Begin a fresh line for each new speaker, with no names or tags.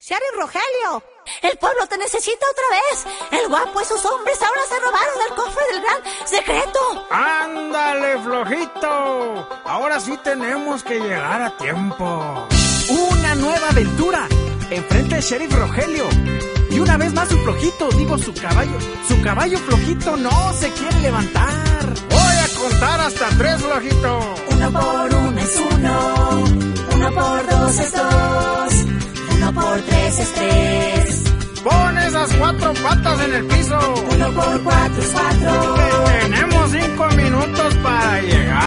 Sheriff Rogelio, el pueblo te necesita otra vez. El guapo y sus hombres ahora se robaron el cofre del gran secreto.
¡Ándale, flojito! Ahora sí tenemos que llegar a tiempo.
Una nueva aventura enfrente de Sheriff Rogelio. Y una vez más su flojito, digo su caballo flojito no se quiere levantar.
Voy a contar hasta 3, flojito.
1 por 1 es 1, 1 por 2 es 2, 1 por 3 es 3.
Pon esas 4 patas en el piso.
1 por 4 es 4.
Tenemos 5 minutos para llegar.